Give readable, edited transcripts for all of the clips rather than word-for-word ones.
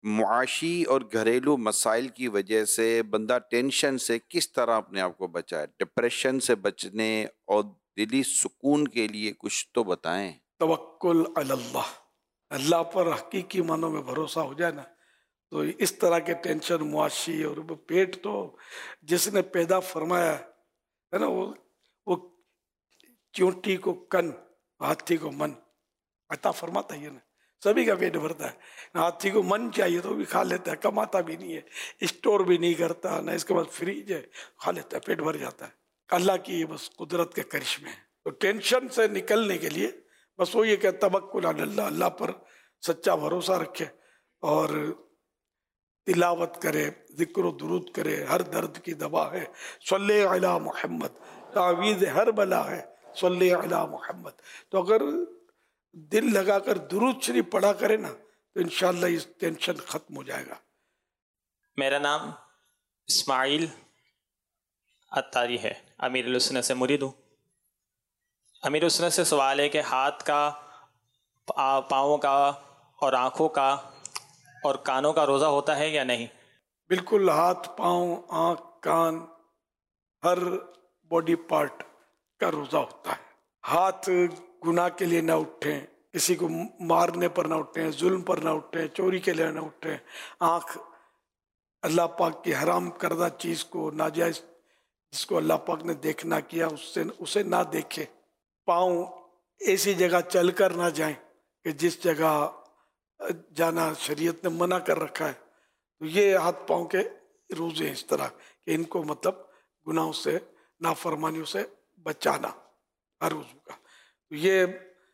معاشی اور گھریلو مسائل کی وجہ سے بندہ ٹینشن سے کس طرح اپنے آپ کو بچائے، ڈپریشن سے بچنے اور دلی سکون کے لیے کچھ تو بتائیں۔ توکل علی اللہ، اللہ پر حقیقی معنوں میں بھروسہ ہو جائے نا تو اس طرح کے ٹینشن معاشی اور پیٹ تو جس نے پیدا فرمایا ہے نا، وہ چونٹی کو کن ہاتھی کو من عطا فرماتا ہے نا، سبھی کا پیٹ بھرتا ہے۔ ہاتھی کو من چاہیے تو بھی کھا لیتا ہے، کماتا بھی نہیں ہے، اسٹور بھی نہیں کرتا نہ، اس کے بعد فریج ہے، کھا لیتا ہے، پیٹ بھر جاتا ہے۔ اللہ کی یہ بس قدرت کے کرشمے ہیں۔ تو ٹینشن سے نکلنے کے لیے بس وہ یہ کہ توکل علی اللہ، اللہ پر سچا بھروسہ رکھے اور تلاوت کرے، ذکر و درود کرے، ہر درد کی دوا ہے صلی علی محمد، تعویذ ہر بلا ہے صلی علی محمد۔ تو اگر دل لگا کر درود شریف پڑھا کرے نا تو انشاءاللہ اس ٹینشن ختم ہو جائے گا۔ میرا نام اسماعیل عطاری ہے، امیر السنت سے مرید ہوں۔ امیر السنت سے سوال ہے کہ ہاتھ کا، پاؤں کا اور آنکھوں کا اور کانوں کا روزہ ہوتا ہے یا نہیں؟ بالکل، ہاتھ، پاؤں، آنکھ، کان، ہر باڈی پارٹ کا روزہ ہوتا ہے۔ ہاتھ گناہ کے لیے نہ اٹھیں، کسی کو مارنے پر نہ اٹھیں، ظلم پر نہ اٹھیں، چوری کے لیے نہ اٹھیں۔ آنکھ اللہ پاک کی حرام کردہ چیز کو، ناجائز جس کو اللہ پاک نے دیکھنا کیا اسے نہ دیکھے۔ پاؤں ایسی جگہ چل کر نہ جائیں کہ جس جگہ جانا شریعت نے منع کر رکھا ہے۔ تو یہ ہاتھ پاؤں کے روزے ہیں اس طرح کہ ان کو مطلب گناہوں سے، نافرمانیوں سے بچانا ہر روز کا۔ تو یہ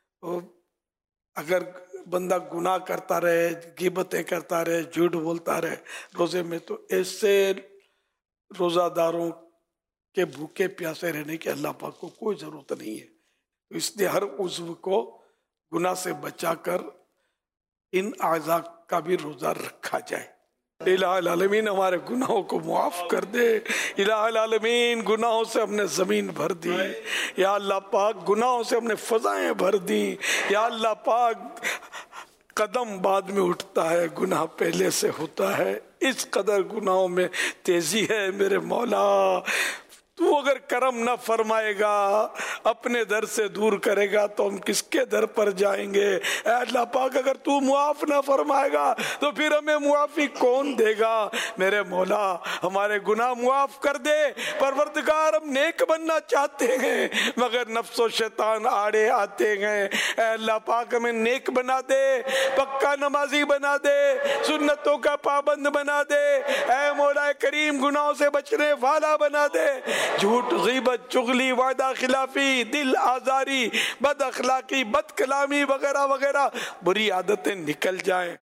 اگر بندہ گناہ کرتا رہے، غیبتیں کرتا رہے، جھوٹ بولتا رہے روزے میں، تو ایسے روزہ داروں کے بھوکے پیاسے رہنے کی اللہ پاک کو کوئی ضرورت نہیں ہے۔ تو اس لیے ہر عضو کو گناہ سے بچا کر ان اعضاء کا بھی روزہ رکھا جائے۔ الہ العالمین ہمارے گناہوں کو معاف کر دے، الہ العالمین گناہوں سے ہم نے زمین بھر دی، یا اللہ پاک گناہوں سے ہم نے فضائیں بھر دی، یا اللہ پاک قدم بعد میں اٹھتا ہے، گناہ پہلے سے ہوتا ہے، اس قدر گناہوں میں تیزی ہے میرے مولا۔ تو اگر کرم نہ فرمائے گا، اپنے در سے دور کرے گا تو ہم کس کے در پر جائیں گے؟ اے اللہ پاک اگر تو معاف نہ فرمائے گا تو پھر ہمیں معافی کون دے گا؟ میرے مولا ہمارے گناہ معاف کر دے، پروردگار ہم نیک بننا چاہتے ہیں مگر نفس و شیطان آڑے آتے ہیں۔ اے اللہ پاک ہمیں نیک بنا دے، پکا نمازی بنا دے، سنتوں کا پابند بنا دے، اے مولا کریم گناہوں سے بچنے والا بنا دے۔ جھوٹ، غیبت، چغلی، وعدہ خلافی، دل آزاری، بد اخلاقی، بد کلامی وغیرہ وغیرہ بری عادتیں نکل جائیں۔